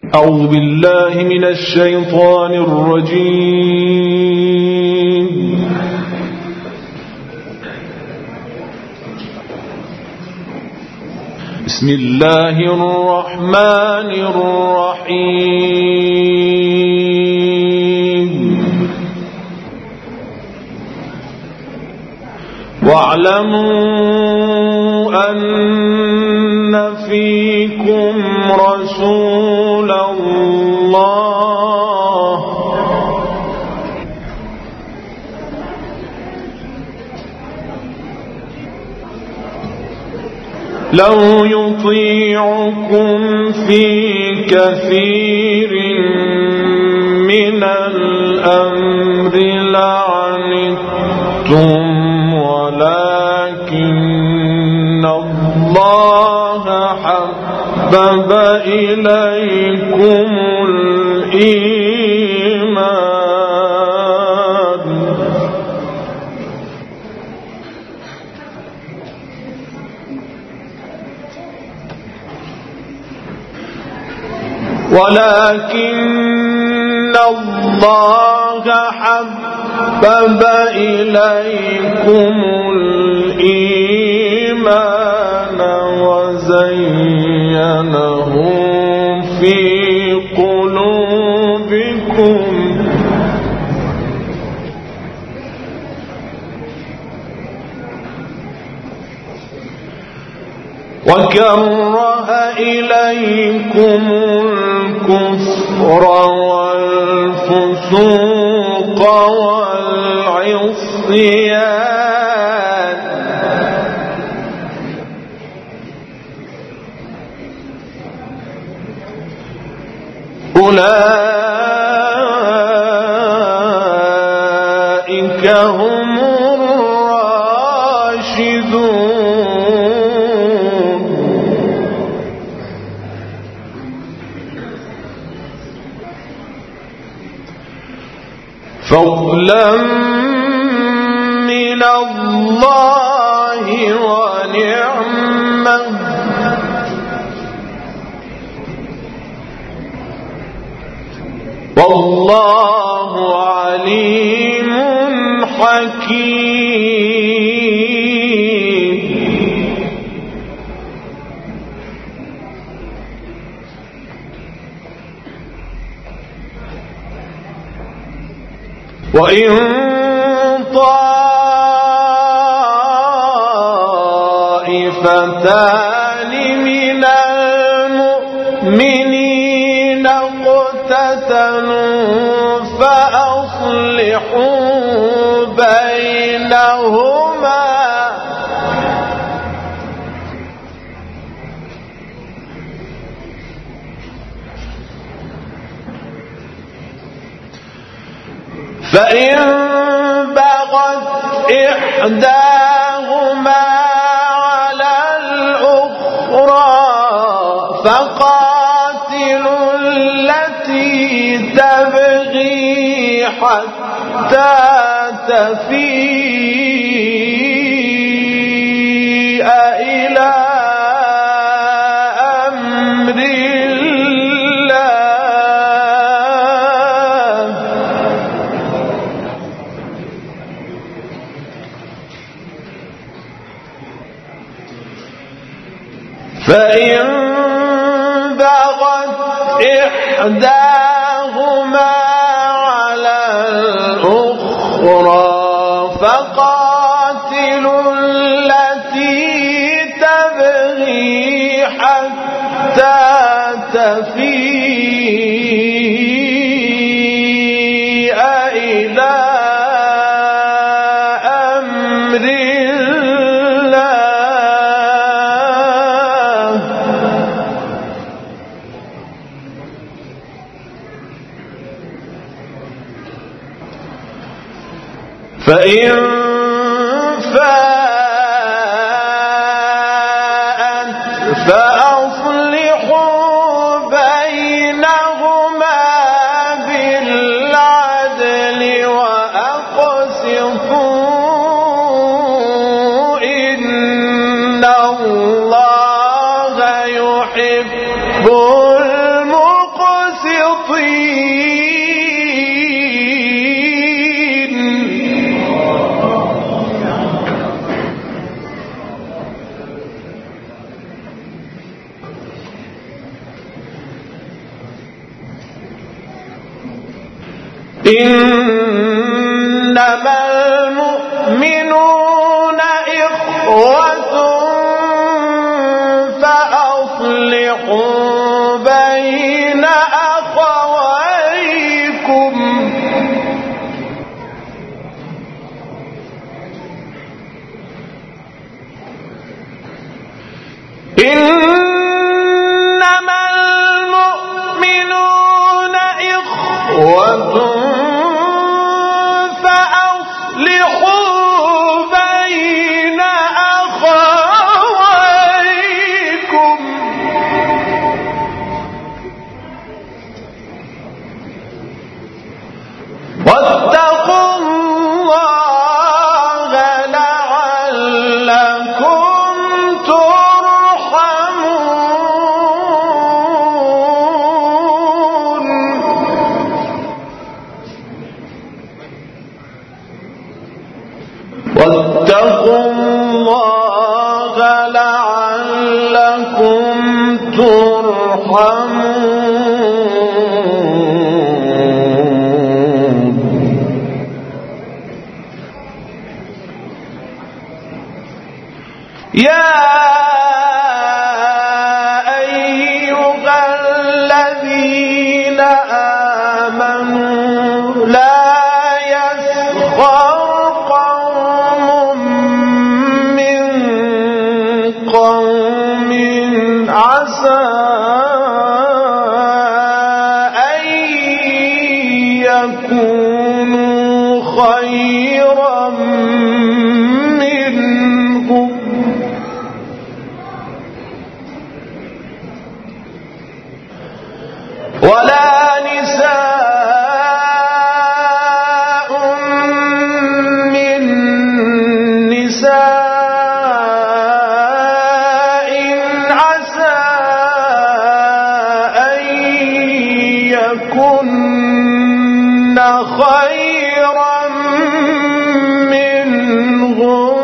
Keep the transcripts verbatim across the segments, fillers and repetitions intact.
أعوذ بالله من الشيطان الرجيم. بسم الله الرحمن الرحيم. واعلموا أن فيكم رسول الله لو يطيعكم في كثير من الأمر لعنتم ولكن الله حبب إليكم الإيمان ولكن الله حبب إليكم الإيمان وزينه في قلوبكم وكره إليكم الكفر والفسوق والعصيان أولئك هم الراشدون. فضلا من الله ونعمة والله عليم حكيم. وإن طائفتان من المؤمنين اقتتلوا فأصلحوا بينهما فإن بغت إحداهما على الأخرى فقاتلوا التي تبغي حتى تفيء إلى أمر الله فإن بغت إحداهما على الأخرى فقاتلوا التي تبغي حتى تفيء إلى أمر الله فإن فاءت فأصلحوا بينهما بالعدل وأقسطوا إن الله يحب المقسطين. إنما المؤمنون إخوة فأصلحوا بين أخويكم إنما المؤمنون إخوة فأصلحوا بين أخويكم واتقوا الله لعلكم ترحمون واتقوا الله لعلكم ترحمون يا أيها الذين آمنوا لا يسخر قوم من قوم عسى أن يكونوا خيرا منهم ولا نساء من نساء عسى أن يكن خيرا منهم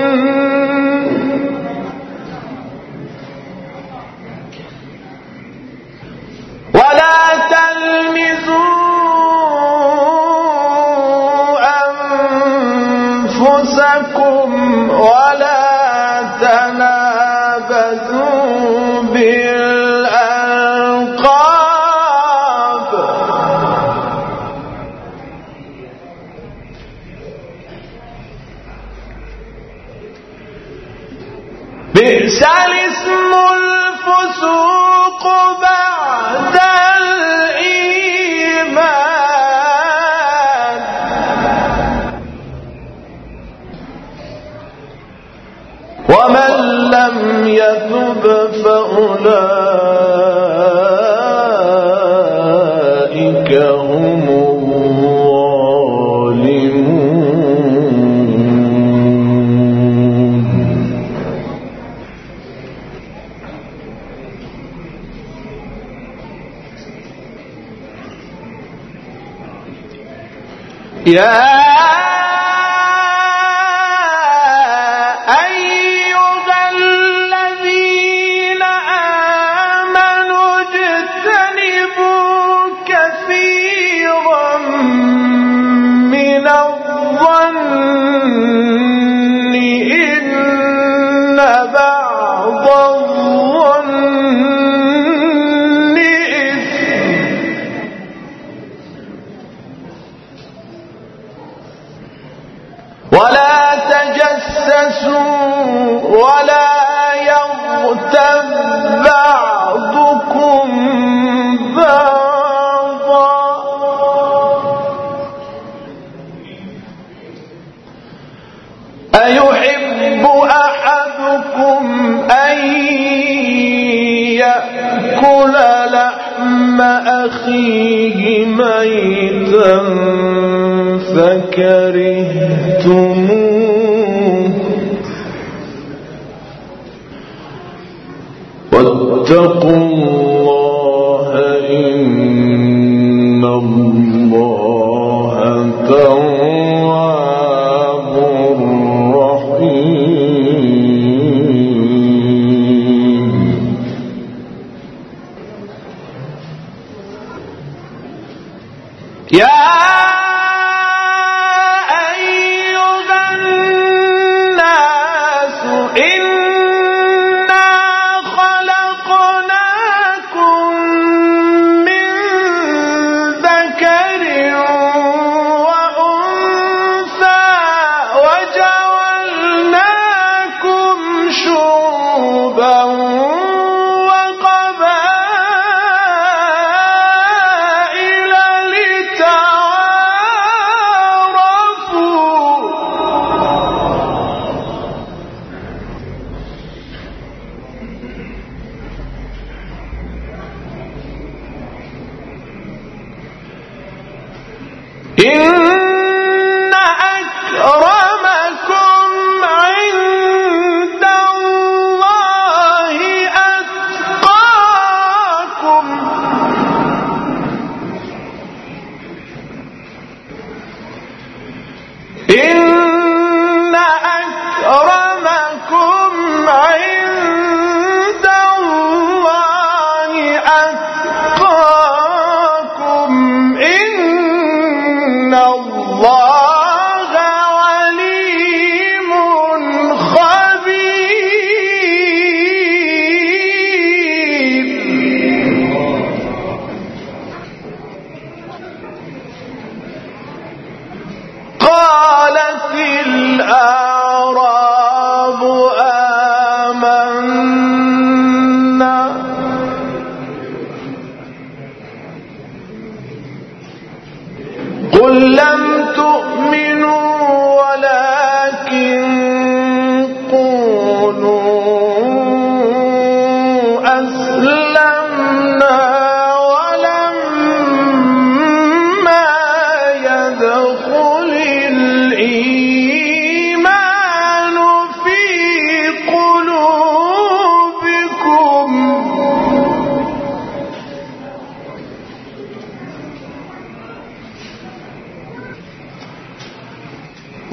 ولا تلمزوا أنفسكم ولا تنابزوا بالألقاب بئس الاسم الفسوق بعد الإيمان ومن لم يتب فأولئك هم الظالمون يا أيها الذين آمنوا اجتنبوا كثيرا من الظن إن بعض الظن إثم ولا تجسسوا ولا يغتب بعضكم بعضا أيحب أحدكم أن يأكل لحم أخيه ميتا فكرهتموه واتقوا الله إن الله تواب رحيم يا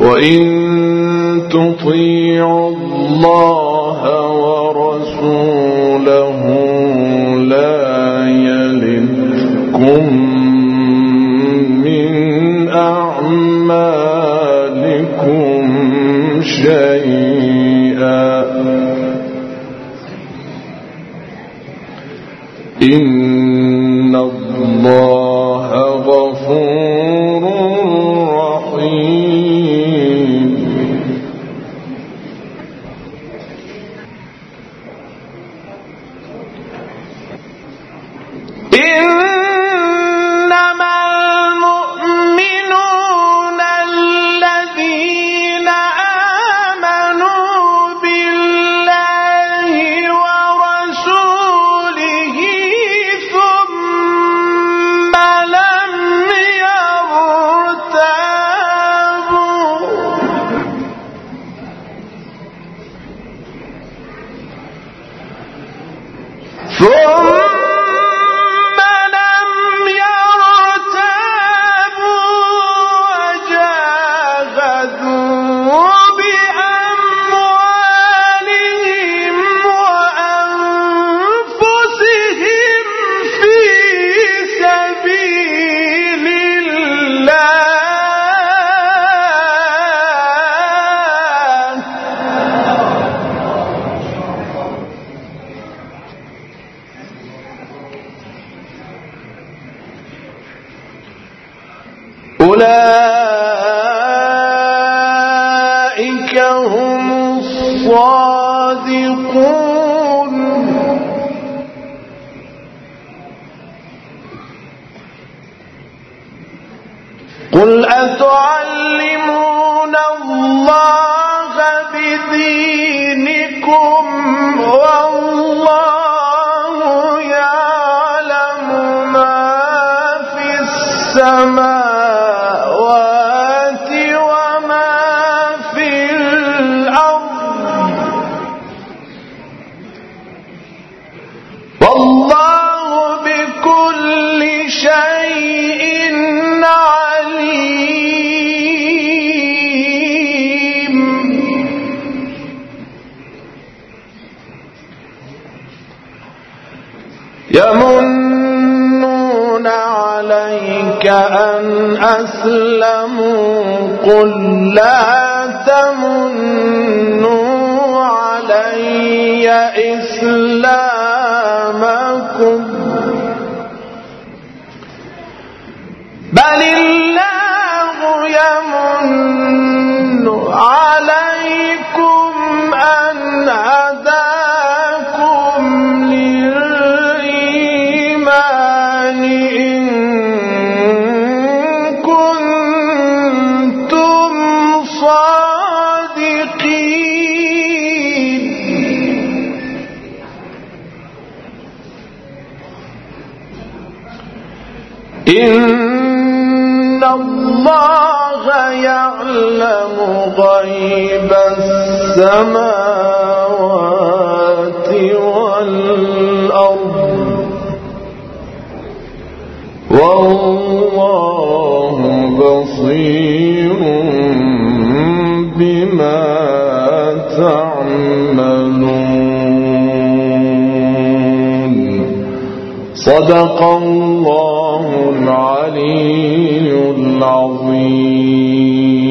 وإن تطيعوا الله ورسوله لا يلدكم من أعمالكم شيئا إن الله غفور رحيم. إنما المؤمنون الذين آمنوا بالله ورسوله ثم لم يرتابوا ثم أولئك هم الصادقون. قل أتعلمون الله بدينكم والله يعلم ما في السماء يمنون عليك أن أسلموا قل لا تمنوا علي إسلامكم بل الله يمن عليكم أن هداكم للإيمان إن كنتم صادقين. إن الله يعلم غيب السماوات والأرض والله بصير بما تعملون. صدق الله العلي العظيم.